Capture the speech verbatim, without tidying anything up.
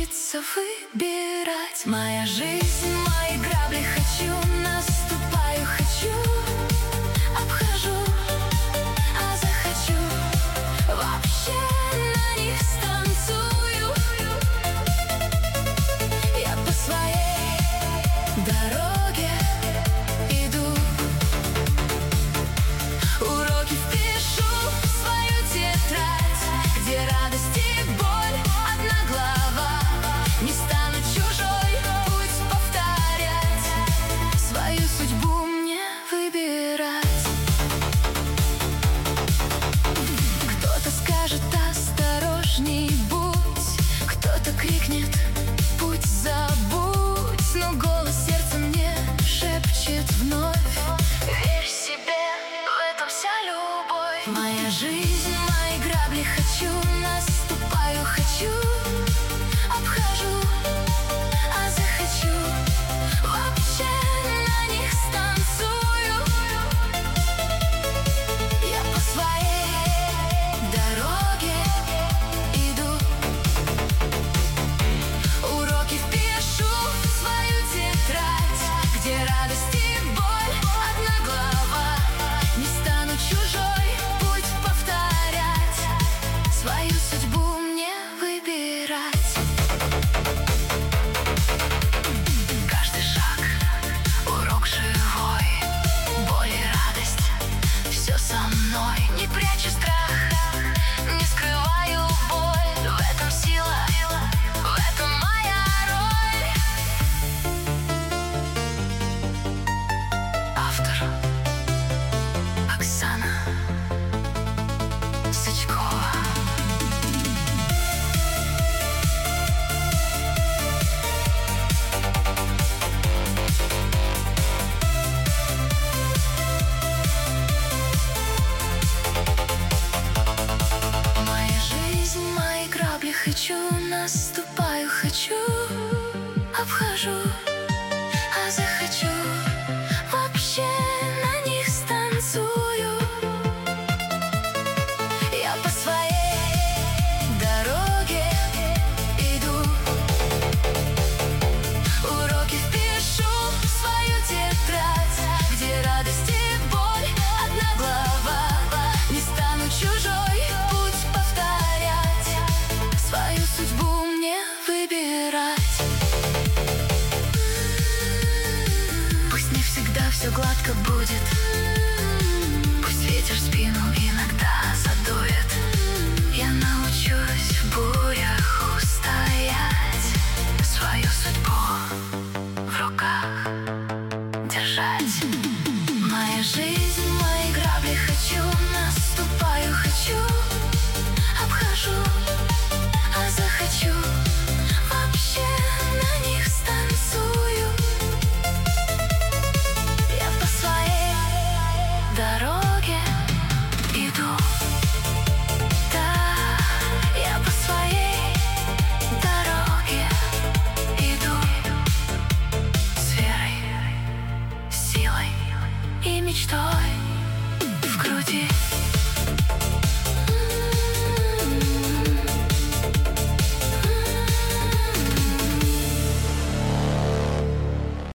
учиться выбирать. Моя жизнь, мои грабли, хочу, наступаю, хочу, обхожу, а захочу, вообще на них станцую. Я по своей дороге иду, уроки впишу в свою тетрадь, где радость и боль одна глава. Не стану чужой путь повторять, свою судьбу мне выбирать. Кто-то скажет: осторожней будь, кто-то крикнет: путь забудь, но голос сердца мне шепчет вновь: верь себе, в этом вся любовь. Моя жизнь, мои грабли, хочу, наступаю, хочу, обхожу, а захочу, вообще на них станцую. Я по своей дороге иду, уроки впишу в свою тетрадь, где радость и боль одна глава. Не стану чужой путь повторять, свою судьбу мне выбирать. Каждый шаг — урок живой, боль и радость — все со мной. Не прячу страх, не скрываю боль, в этом сила, в этом моя роль. Автор: Оксана Сычкова. Моя жизнь, мои грабли, хочу, наступаю, хочу, обхожу, а захочу, вообще на них станцую. Я по своей дороге иду, уроки впишу в свою тетрадь, где радость и боль одна глава. Не стану чужой путь повторять, свою судьбу мне выбирать. Пусть не всегда все гладко будет, пусть ветер в спину иногда задует. Я научусь в бурях устоять, свою судьбу в руках держать. Моя жизнь, мои грабли, хочу, наступаю, хочу, обхожу, а захочу, вообще на них станцую. Я по своей дороге иду, да, я по своей дороге иду, с верой, силой и мечтой в груди.